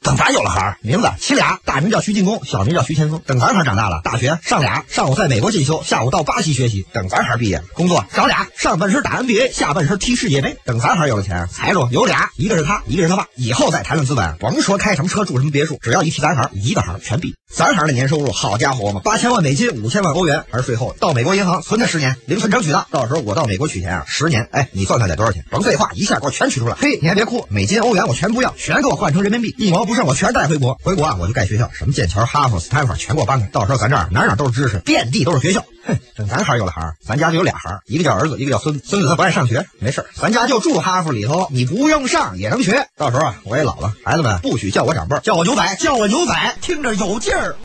等咱有了孩儿，名字起俩，大名叫徐进功，小名叫徐前锋。等咱孩儿长大了，大学上俩，上午在美国进修，下午到巴西学习。等咱孩儿毕业，工作找俩，上半身打 NBA， 下半身踢世界杯。等咱孩儿有了钱，财主有俩，一个是他，一个是他爸。以后再谈论资本，甭说开什么车住什么别墅，只要一提咱孩儿，一个孩儿全毙。咱孩儿的年收入，好家伙嘛，8000万美金，5000万欧元，还是税后，到美国银行存他10年，零存整取的。到时候我到美国取钱啊，10年，哎，你算算得多少钱？甭废话，一下给我全取出来。嘿，你还别哭，美金欧元我全不要，全给我换成人民币，一毛不剩我全带回国。回国啊，我就盖学校，什么剑桥、哈佛、斯坦福全给我搬开。到时候咱这儿哪哪都是知识，遍地都是学校。哼，等咱孩儿有了孩儿，咱家就有俩孩儿，一个叫儿子，一个叫孙子。孙子他不爱上学，没事，咱家就住哈佛里头，你不用上也能学。到时候啊，我也老了，孩子们不许叫我长辈，叫我牛仔，叫我牛仔，听着有劲儿。